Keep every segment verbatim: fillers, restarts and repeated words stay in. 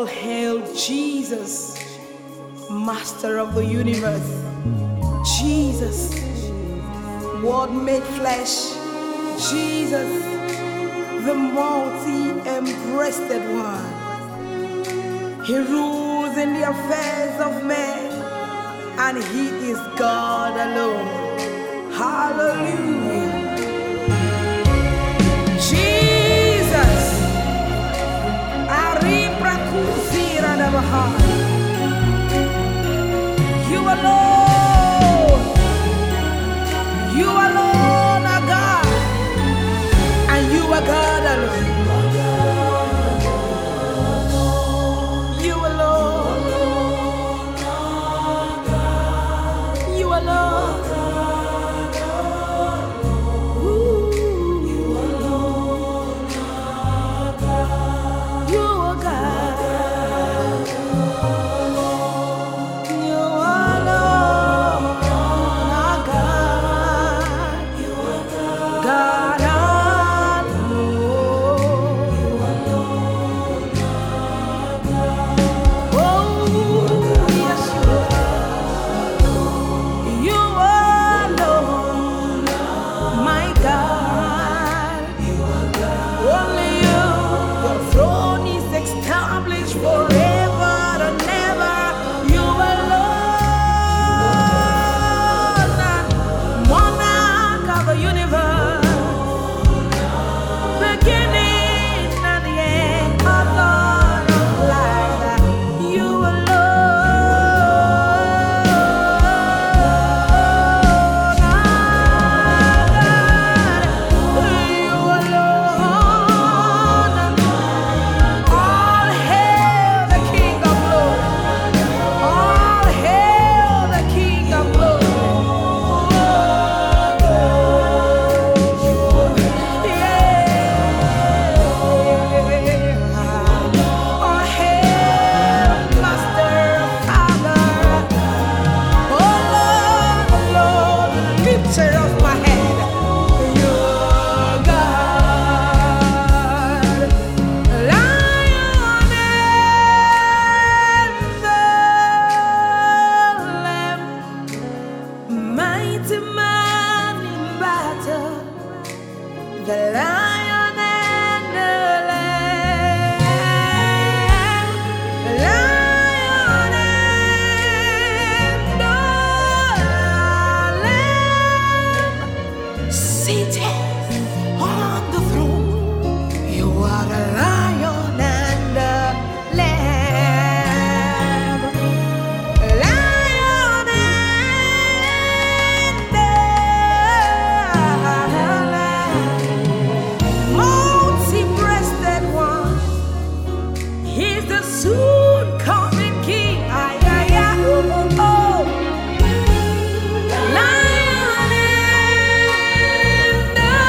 hail Jesus, Master of the universe. Jesus, Word made flesh. Jesus, the multi-breasted one. He rules in the affairs of men, and He is God alone. Hallelujah. Jesus, you alone, you alone are God, and you are God alone. You alone, you alone. The lion and the lamb, the lion and the lamb, seated on the throne. You are the lion and the lamb, lion and the multi-breasted one. He's the soon coming King. Ay, ay, ay, oh, oh, oh. The lion and the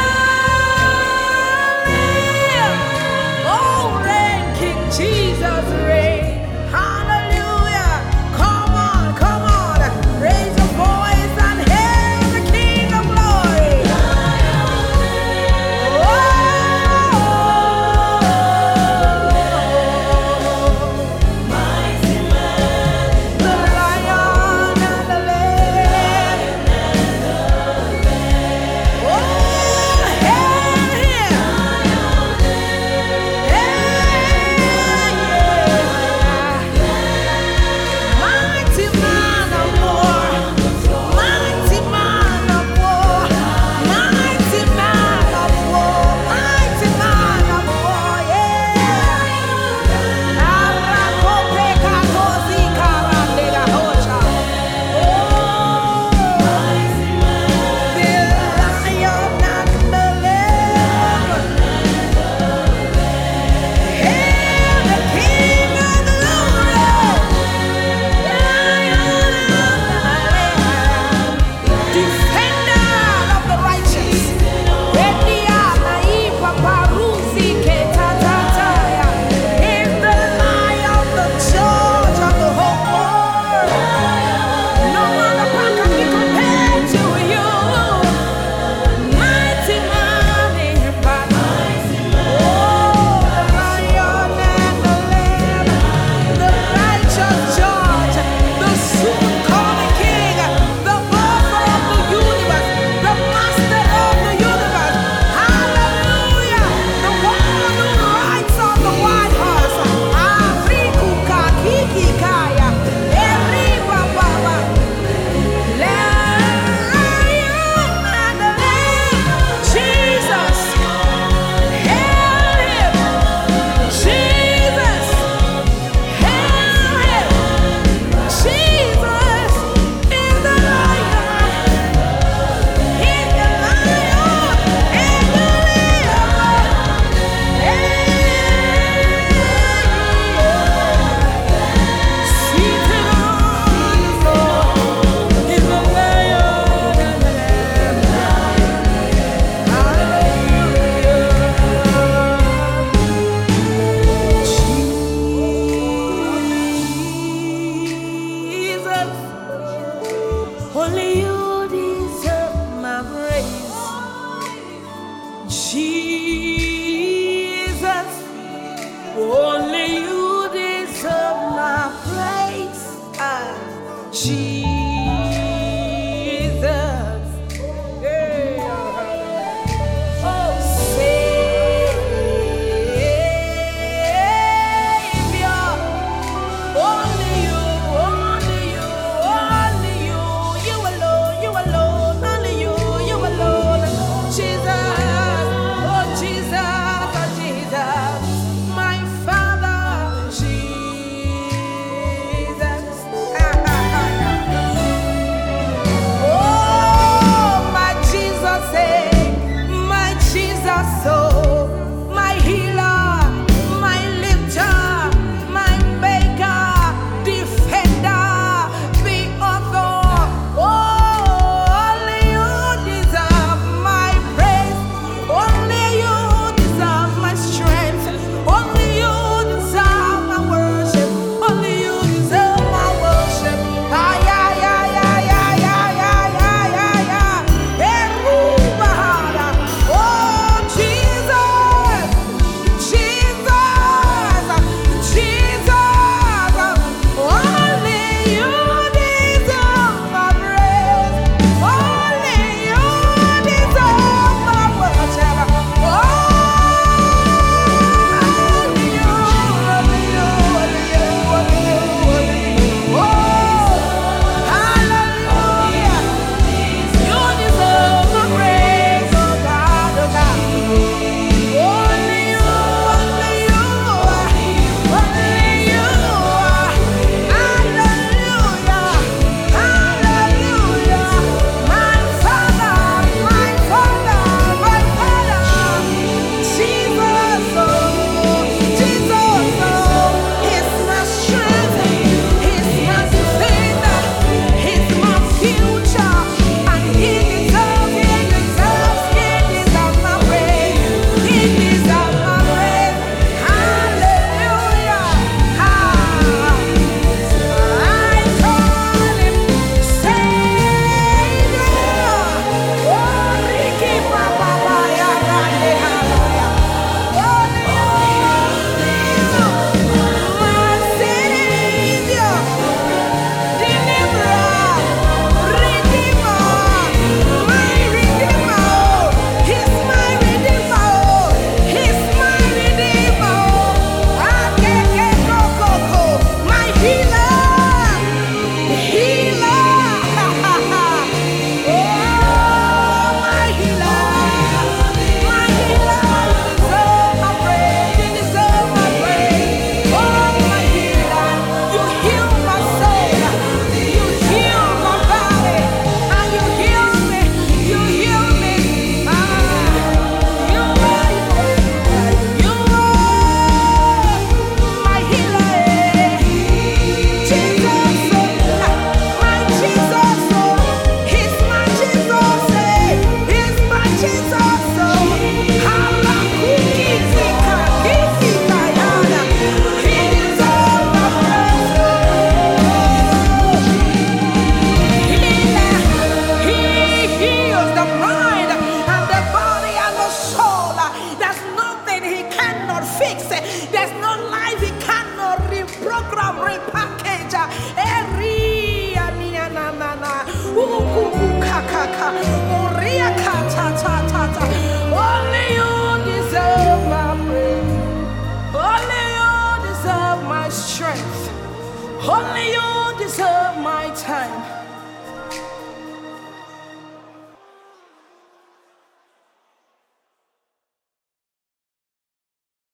mind and the body and the soul. There's nothing he cannot fix. There's no life he cannot reprogram, repackage. Eri, ani, na, na, na. Ooh, ooh, ooh, ka, ka, ka.